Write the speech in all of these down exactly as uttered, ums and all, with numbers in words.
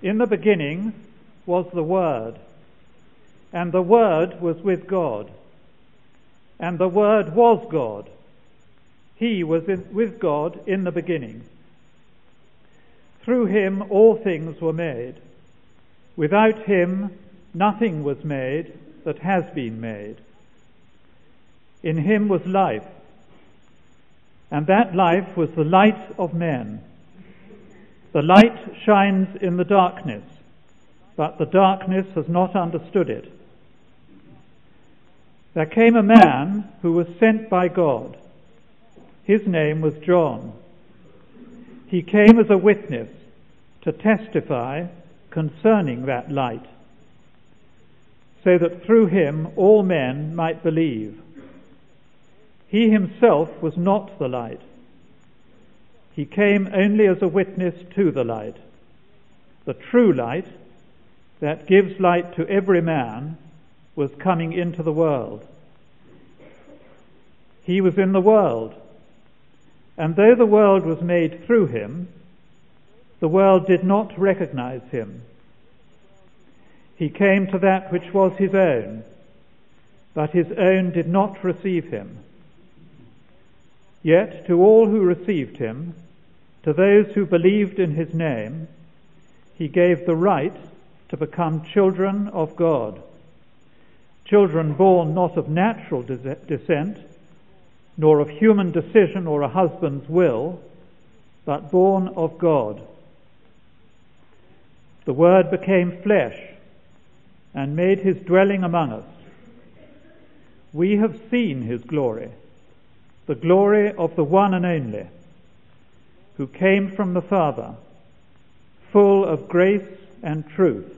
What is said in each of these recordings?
In the beginning was the Word, and the Word was with God, and the Word was God. He was in, with God in the beginning. Through him all things were made. Without him nothing was made that has been made. In him was life, and that life was the light of men. The light shines in the darkness, but the darkness has not understood it. There came a man who was sent by God. His name was John. He came as a witness to testify concerning that light, so that through him all men might believe. He himself was not the light. He came only as a witness to the light. The true light that gives light to every man was coming into the world. He was in the world, and though the world was made through him, the world did not recognize him. He came to that which was his own, but his own did not receive him. Yet to all who received him, to those who believed in his name, he gave the right to become children of God, children born not of natural descent, nor of human decision or a husband's will, but born of God. The Word became flesh and made his dwelling among us. We have seen his glory, the glory of the one and only, who came from the Father, full of grace and truth.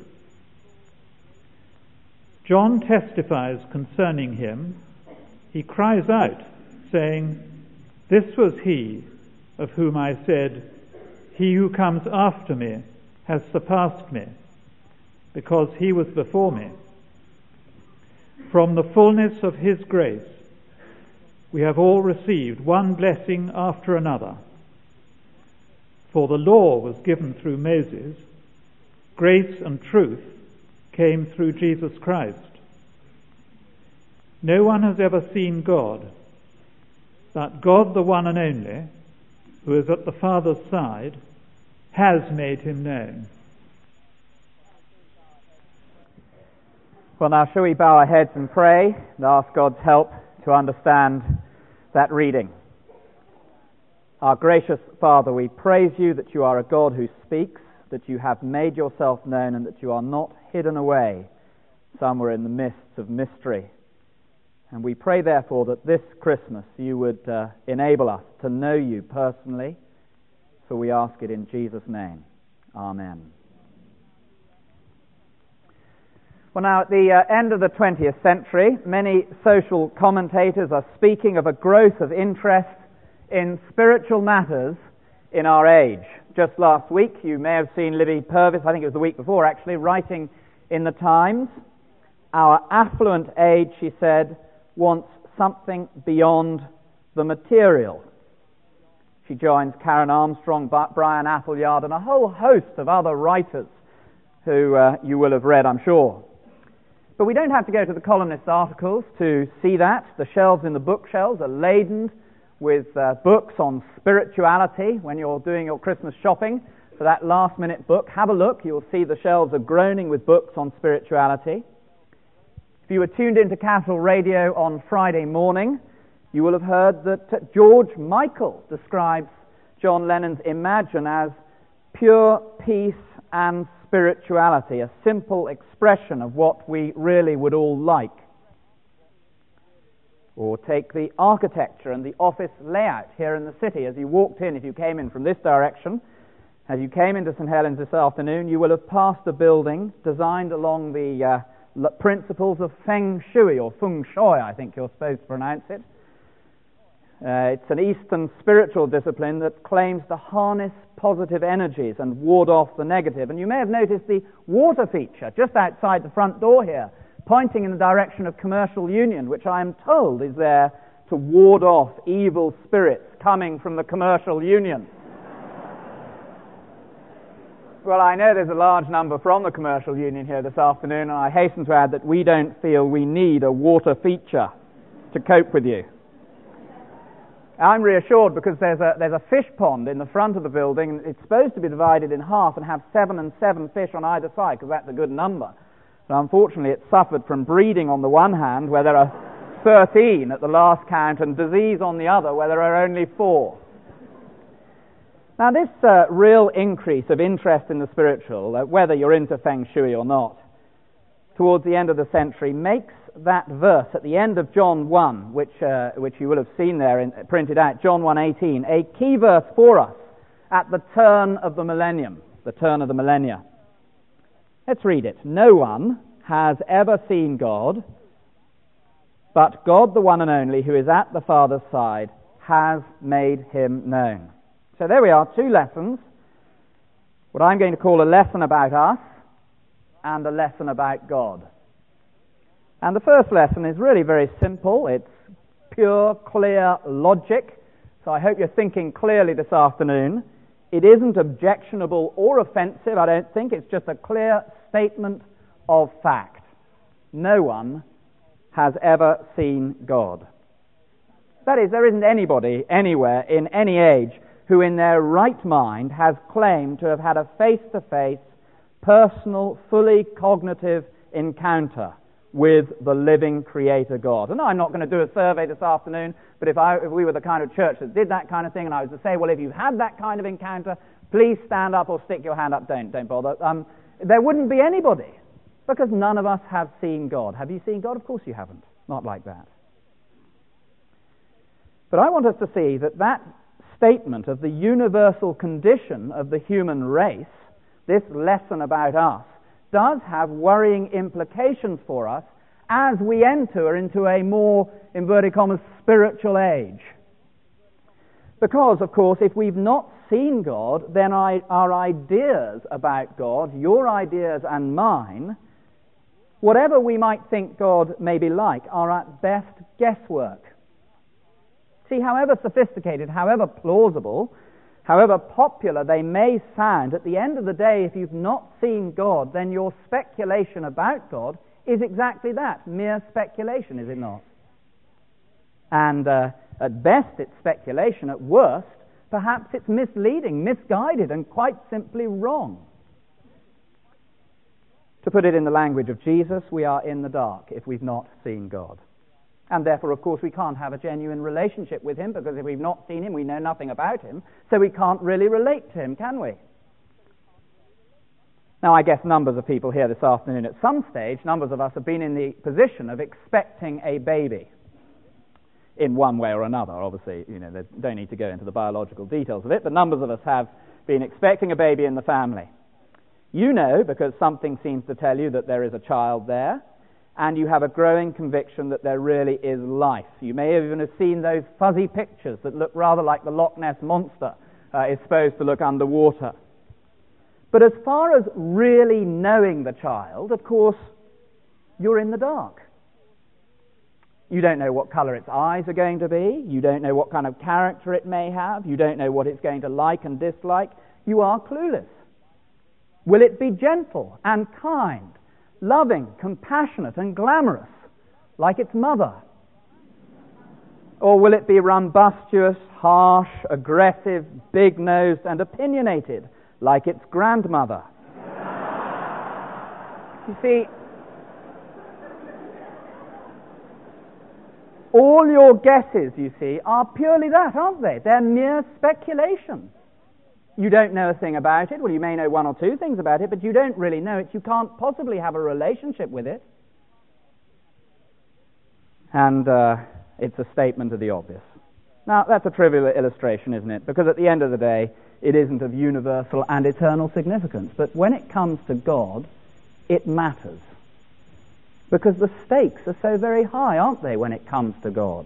John testifies concerning him. He cries out, saying, "This was he of whom I said, 'He who comes after me has surpassed me, because he was before me.' From the fullness of his grace we have all received one blessing after another. For the law was given through Moses, grace and truth came through Jesus Christ. No one has ever seen God, but God, the one and only, who is at the Father's side, has made him known." Well, now, shall we bow our heads and pray and ask God's help to understand that reading? Our gracious Father, we praise you that you are a God who speaks, that you have made yourself known, and that you are not hidden away somewhere in the mists of mystery. And we pray, therefore, that this Christmas you would uh, enable us to know you personally, for we ask it in Jesus' name. Amen. Well, now, at the uh, end of the twentieth century, many social commentators are speaking of a growth of interest in spiritual matters in our age. Just last week, you may have seen Libby Purvis, I think it was the week before actually, writing in the Times, "Our affluent age," she said, "wants something beyond the material." She joins Karen Armstrong, Brian Appleyard, and a whole host of other writers who uh, you will have read, I'm sure. But we don't have to go to the columnist articles to see that. The shelves in the bookshelves are laden with uh, books on spirituality. When you're doing your Christmas shopping for that last-minute book, have a look. You'll see the shelves are groaning with books on spirituality. If you were tuned into Capital Radio on Friday morning, you will have heard that uh, George Michael describes John Lennon's Imagine as pure peace and spirituality, a simple expression of what we really would all like. Or take the architecture and the office layout here in the city. As you walked in, if you came in from this direction, as you came into St Helens this afternoon, you will have passed a building designed along the uh, principles of Feng Shui, or Feng Shui, I think you're supposed to pronounce it. Uh, it's an Eastern spiritual discipline that claims to harness positive energies and ward off the negative. And you may have noticed the water feature just outside the front door here, pointing in the direction of Commercial Union, which I am told is there to ward off evil spirits coming from the Commercial Union. Well, I know there's a large number from the Commercial Union here this afternoon, and I hasten to add that we don't feel we need a water feature to cope with you. I'm reassured because there's a there's a fish pond in the front of the building. It's supposed to be divided in half and have seven and seven fish on either side, because that's a good number. But unfortunately, it suffered from breeding on the one hand, where there are thirteen at the last count, and disease on the other, where there are only four. Now, this uh, real increase of interest in the spiritual, uh, whether you're into Feng Shui or not, towards the end of the century, makes that verse at the end of John one, which uh, which you will have seen there in, printed out, John one eighteen, a key verse for us at the turn of the millennium, the turn of the millennia. Let's read it. No one has ever seen God, but God, the one and only, who is at the Father's side, has made him known. So there we are, two lessons. What I'm going to call a lesson about us and a lesson about God. And the first lesson is really very simple. It's pure, clear logic. So I hope you're thinking clearly this afternoon. It isn't objectionable or offensive, I don't think. It's just a clear statement of fact. No one has ever seen God. That is, there isn't anybody anywhere in any age who in their right mind has claimed to have had a face-to-face, personal, fully cognitive encounter with the living Creator God. And I'm not going to do a survey this afternoon, but if, I, if we were the kind of church that did that kind of thing, and I was to say, well, if you've had that kind of encounter, please stand up or stick your hand up. Don't, don't bother. Um, there wouldn't be anybody, because none of us have seen God. Have you seen God? Of course you haven't. Not like that. But I want us to see that that statement of the universal condition of the human race, this lesson about us, does have worrying implications for us as we enter into a more, inverted commas, spiritual age. Because, of course, if we've not seen God, then I, our ideas about God, your ideas and mine, whatever we might think God may be like, are at best guesswork. See, however sophisticated, however plausible, however popular they may sound, at the end of the day, if you've not seen God, then your speculation about God is exactly that, mere speculation, is it not? And uh, at best it's speculation, at worst, perhaps it's misleading, misguided, and quite simply wrong. To put it in the language of Jesus, we are in the dark if we've not seen God. And therefore, of course, we can't have a genuine relationship with him, because if we've not seen him, we know nothing about him, so we can't really relate to him, can we? Now, I guess numbers of people here this afternoon, at some stage, numbers of us have been in the position of expecting a baby in one way or another. Obviously, you know, they don't need to go into the biological details of it, but numbers of us have been expecting a baby in the family. You know, because something seems to tell you that there is a child there, and you have a growing conviction that there really is life. You may even have seen those fuzzy pictures that look rather like the Loch Ness Monster uh, is supposed to look underwater. But as far as really knowing the child, of course, you're in the dark. You don't know what color its eyes are going to be. You don't know what kind of character it may have. You don't know what it's going to like and dislike. You are clueless. Will it be gentle and kind, loving, compassionate, and glamorous, like its mother? Or will it be rumbustious, harsh, aggressive, big-nosed, and opinionated, like its grandmother? You see, all your guesses, you see, are purely that, aren't they? They're mere speculation. You don't know a thing about it. Well, you may know one or two things about it, but you don't really know it. You can't possibly have a relationship with it. And uh, it's a statement of the obvious. Now, that's a trivial illustration, isn't it? Because at the end of the day, it isn't of universal and eternal significance. But when it comes to God, it matters. Because the stakes are so very high, aren't they, when it comes to God?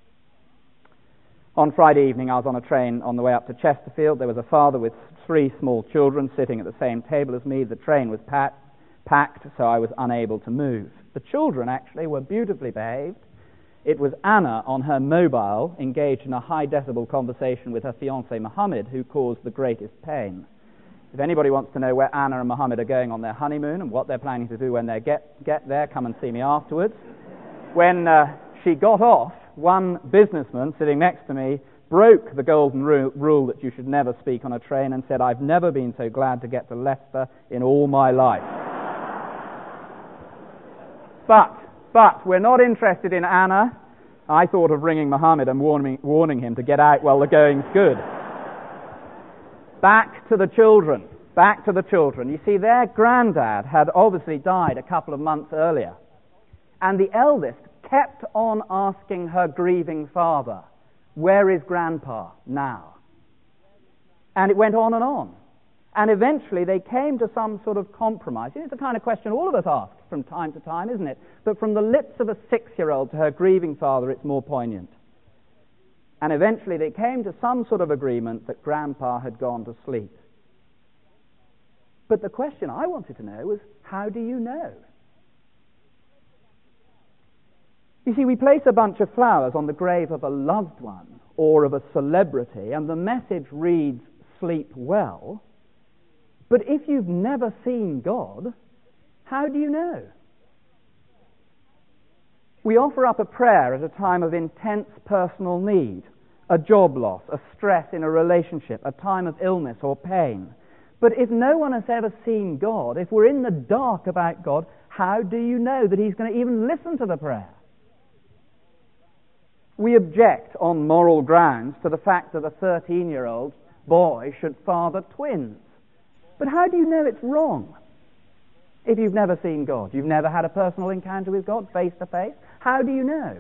On Friday evening, I was on a train on the way up to Chesterfield. There was a father with three small children sitting at the same table as me. The train was packed, packed, so I was unable to move. The children, actually, were beautifully behaved. It was Anna on her mobile, engaged in a high-decibel conversation with her fiancé Mohammed, who caused the greatest pain. If anybody wants to know where Anna and Muhammad are going on their honeymoon and what they're planning to do when they get, get there, come and see me afterwards. When uh, she got off, one businessman sitting next to me broke the golden ru- rule that you should never speak on a train and said, "I've never been so glad to get to Leicester in all my life." but, but, we're not interested in Anna. I thought of ringing Muhammad and warning, warning him to get out while the going's good. Back to the children. Back to the children. You see, their granddad had obviously died a couple of months earlier. And the eldest kept on asking her grieving father, "Where is Grandpa now?" And it went on and on. And eventually they came to some sort of compromise. It's the kind of question all of us ask from time to time, isn't it? But from the lips of a six-year-old to her grieving father, it's more poignant. And eventually they came to some sort of agreement that Grandpa had gone to sleep. But the question I wanted to know was, how do you know? You see, we place a bunch of flowers on the grave of a loved one or of a celebrity, and the message reads, "Sleep well." But if you've never seen God, how do you know? We offer up a prayer at a time of intense personal need, a job loss, a stress in a relationship, a time of illness or pain. But if no one has ever seen God, if we're in the dark about God, how do you know that He's going to even listen to the prayer? We object on moral grounds to the fact that a thirteen-year-old boy should father twins. But how do you know it's wrong? If you've never seen God, you've never had a personal encounter with God face to face, how do you know?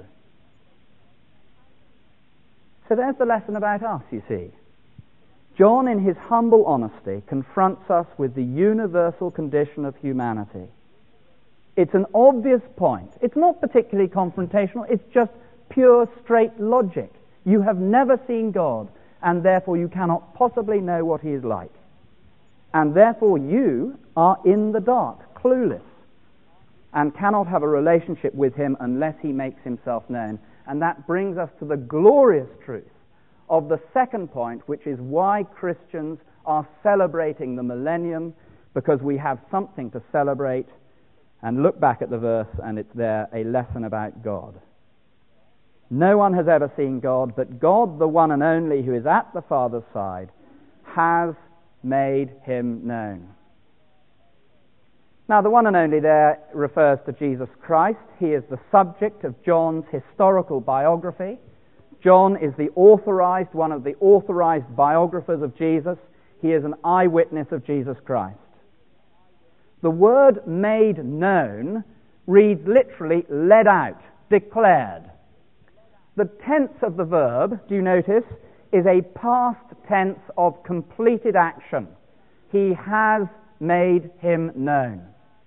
So there's the lesson about us, you see. John, in his humble honesty, confronts us with the universal condition of humanity. It's an obvious point. It's not particularly confrontational. It's just pure, straight logic. You have never seen God, and therefore you cannot possibly know what He is like. And therefore you are in the dark, clueless, and cannot have a relationship with Him unless He makes Himself known. And that brings us to the glorious truth of the second point, which is why Christians are celebrating the millennium, because we have something to celebrate. And look back at the verse, and it's there, a lesson about God. No one has ever seen God, but God, the one and only, who is at the Father's side, has made Him known. Now, the one and only there refers to Jesus Christ. He is the subject of John's historical biography. John is the authorized, one of the authorized biographers of Jesus. He is an eyewitness of Jesus Christ. The word "made known" reads literally "led out," declared. The tense of the verb, do you notice, is a past tense of completed action. He has made Him known.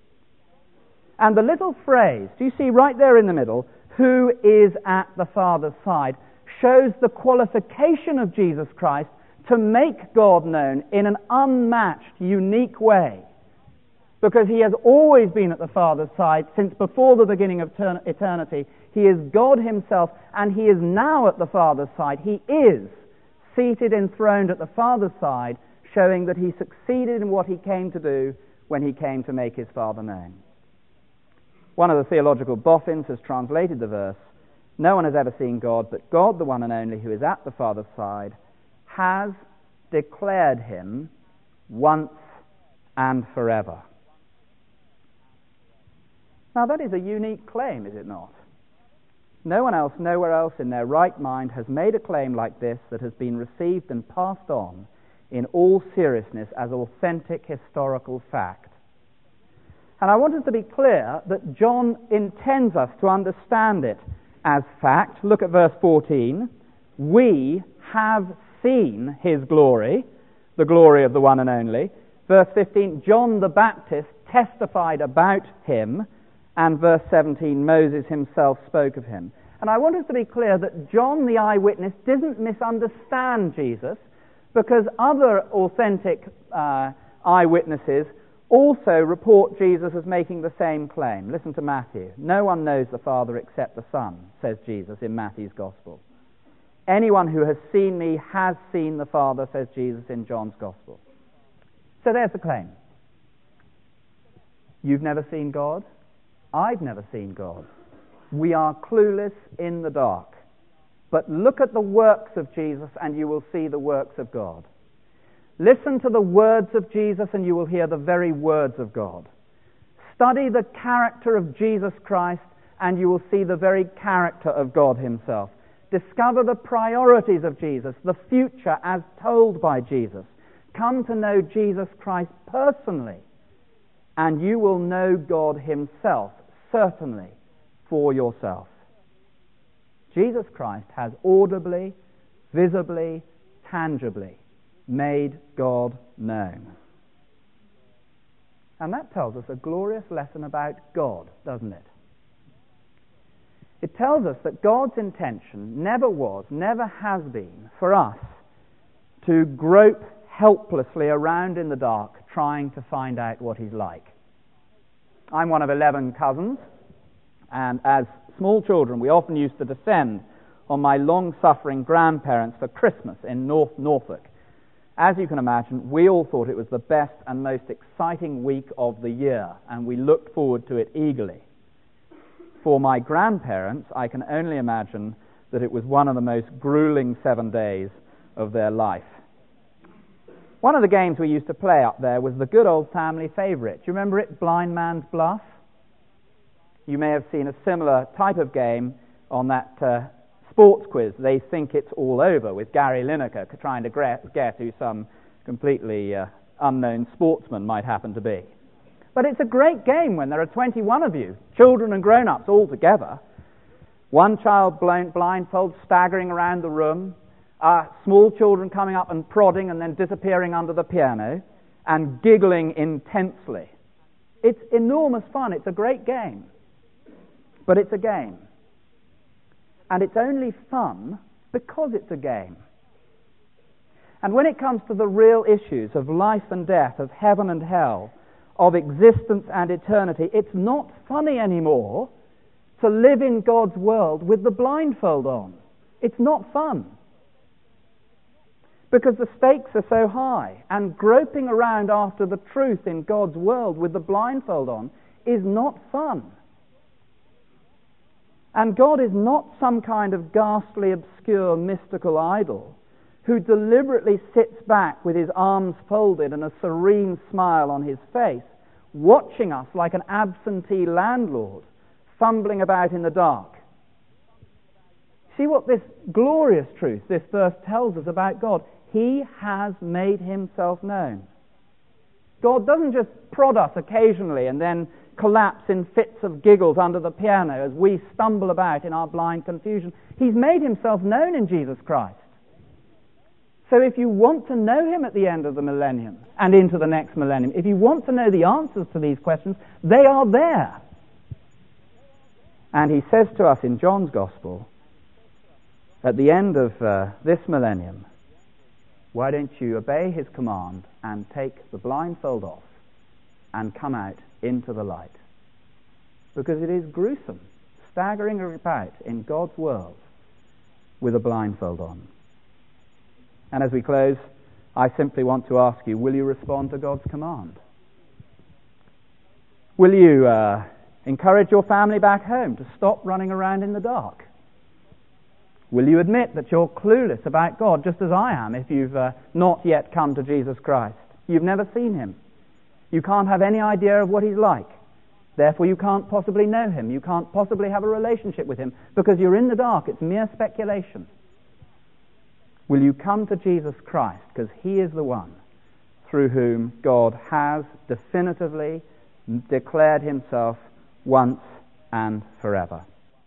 And the little phrase, do you see right there in the middle, "who is at the Father's side," shows the qualification of Jesus Christ to make God known in an unmatched, unique way. Because He has always been at the Father's side since before the beginning of eternity. He is God Himself, and He is now at the Father's side. He is seated enthroned at the Father's side, showing that He succeeded in what He came to do when He came to make His Father known. One of the theological boffins has translated the verse, "No one has ever seen God, but God, the one and only, who is at the Father's side, has declared Him once and forever." Now that is a unique claim, is it not? No one else, nowhere else in their right mind has made a claim like this that has been received and passed on in all seriousness as authentic historical fact. And I want us to be clear that John intends us to understand it as fact. Look at verse fourteen. We have seen His glory, the glory of the one and only. Verse fifteen, John the Baptist testified about Him. And verse seventeen, Moses himself spoke of Him. And I want us to be clear that John the eyewitness didn't misunderstand Jesus, because other authentic uh, eyewitnesses also report Jesus as making the same claim. Listen to Matthew. "No one knows the Father except the Son," says Jesus in Matthew's Gospel. "Anyone who has seen me has seen the Father," says Jesus in John's Gospel. So there's the claim. You've never seen God. I've never seen God. We are clueless in the dark. But look at the works of Jesus and you will see the works of God. Listen to the words of Jesus and you will hear the very words of God. Study the character of Jesus Christ and you will see the very character of God himself. Discover the priorities of Jesus, the future as told by Jesus. Come to know Jesus Christ personally, and you will know God himself, certainly, for yourself. Jesus Christ has audibly, visibly, tangibly made God known. And that tells us a glorious lesson about God, doesn't it? It tells us that God's intention never was, never has been, for us to grope helplessly around in the dark trying to find out what he's like. I'm one of eleven cousins, and as small children we often used to descend on my long-suffering grandparents for Christmas in North Norfolk. As you can imagine, we all thought it was the best and most exciting week of the year, and we looked forward to it eagerly. For my grandparents, I can only imagine that it was one of the most grueling seven days of their life. One of the games we used to play up there was the good old family favorite. Do you remember it, Blind Man's Bluff? You may have seen a similar type of game on that uh, sports quiz, They Think It's All Over, with Gary Lineker trying to guess who some completely uh, unknown sportsman might happen to be. But it's a great game when there are twenty-one of you, children and grown-ups all together. One child blindfold staggering around the room, uh, small children coming up and prodding and then disappearing under the piano and giggling intensely. It's enormous fun. It's a great game. But it's a game. And it's only fun because it's a game. And when it comes to the real issues of life and death, of heaven and hell, of existence and eternity, it's not funny anymore to live in God's world with the blindfold on. It's not fun. Because the stakes are so high, and groping around after the truth in God's world with the blindfold on is not fun. And God is not some kind of ghastly, obscure, mystical idol who deliberately sits back with his arms folded and a serene smile on his face, watching us like an absentee landlord, fumbling about in the dark. See what this glorious truth, this verse tells us about God. He has made himself known. God doesn't just prod us occasionally and then collapse in fits of giggles under the piano as we stumble about in our blind confusion. He's made himself known in Jesus Christ. So if you want to know him at the end of the millennium and into the next millennium, if you want to know the answers to these questions, they are there. And he says to us in John's Gospel, at the end of uh, this millennium, why don't you obey his command and take the blindfold off and come out into the light? Because it is gruesome, staggering about in God's world with a blindfold on. And as we close, I simply want to ask you, will you respond to God's command? Will you uh, encourage your family back home to stop running around in the dark? Will you admit that you're clueless about God, just as I am, if you've uh, not yet come to Jesus Christ? You've never seen him. You can't have any idea of what he's like. Therefore, you can't possibly know him. You can't possibly have a relationship with him because you're in the dark. It's mere speculation. Will you come to Jesus Christ because he is the one through whom God has definitively declared himself once and forever?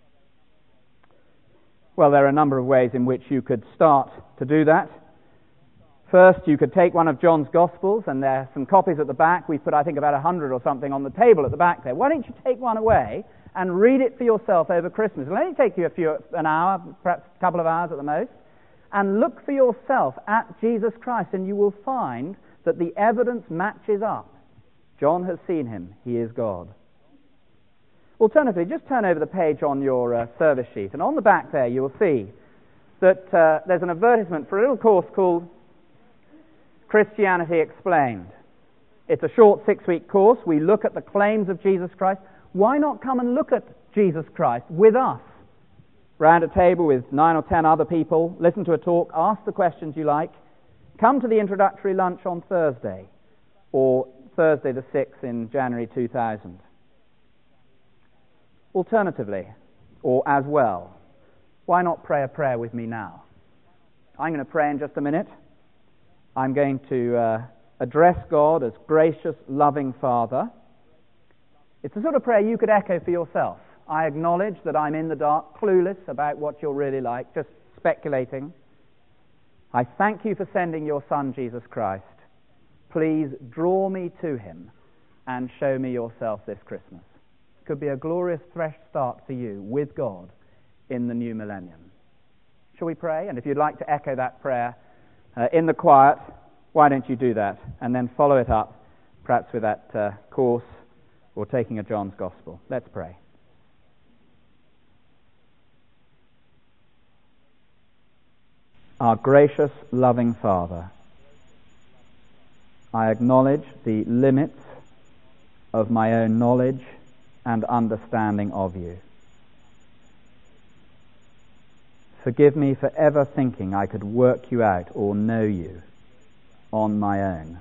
Well, there are a number of ways in which you could start to do that. First, you could take one of John's Gospels, and there are some copies at the back. We've put, I think, about a hundred or something on the table at the back there. Why don't you take one away and read it for yourself over Christmas? It'll only take you a few, an hour, perhaps a couple of hours at the most. And look for yourself at Jesus Christ, and you will find that the evidence matches up. John has seen him. He is God. Alternatively, just turn over the page on your uh, service sheet, and on the back there you will see that uh, there's an advertisement for a little course called Christianity Explained. It's a short six-week course. We look at the claims of Jesus Christ. Why not come and look at Jesus Christ with us? Round a table with nine or ten other people, listen to a talk, ask the questions you like. Come to the introductory lunch on Thursday, or Thursday the sixth in January two thousand. Alternatively, or as well, why not pray a prayer with me now? I'm going to pray in just a minute. I'm going to uh, address God as gracious, loving Father. It's the sort of prayer you could echo for yourself. I acknowledge that I'm in the dark, clueless about what you're really like, just speculating. I thank you for sending your Son, Jesus Christ. Please draw me to him and show me yourself this Christmas. It could be a glorious, fresh start for you with God in the new millennium. Shall we pray? And if you'd like to echo that prayer uh, in the quiet, why don't you do that? And then follow it up, perhaps with that uh, course or taking a John's Gospel. Let's pray. Our gracious, loving Father, I acknowledge the limits of my own knowledge and understanding of you. Forgive me for ever thinking I could work you out or know you on my own.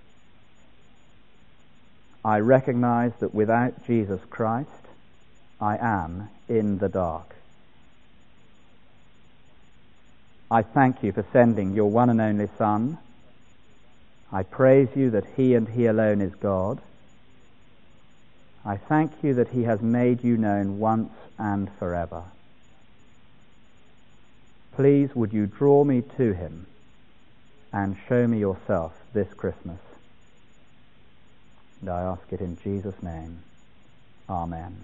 I recognize that without Jesus Christ, I am in the dark. I thank you for sending your one and only Son. I praise you that he and he alone is God. I thank you that he has made you known once and forever. Please would you draw me to him and show me yourself this Christmas. And I ask it in Jesus' name. Amen.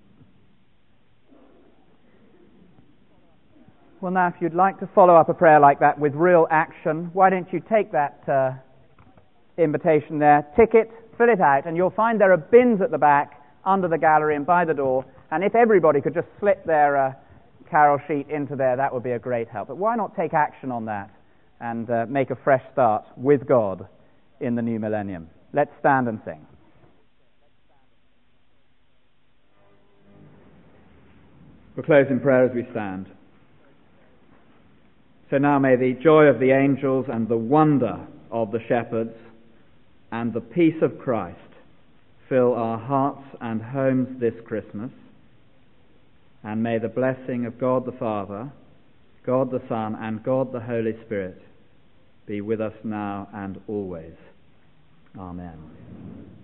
Well, now, if you'd like to follow up a prayer like that with real action, why don't you take that uh, invitation there, tick it, fill it out, and you'll find there are bins at the back, under the gallery and by the door, and if everybody could just slip their uh, carol sheet into there, that would be a great help. But why not take action on that and uh, make a fresh start with God in the new millennium? Let's stand and sing. We'll close in prayer as we stand. So now may the joy of the angels and the wonder of the shepherds and the peace of Christ fill our hearts and homes this Christmas. And may the blessing of God the Father, God the Son, and God the Holy Spirit be with us now and always. Amen.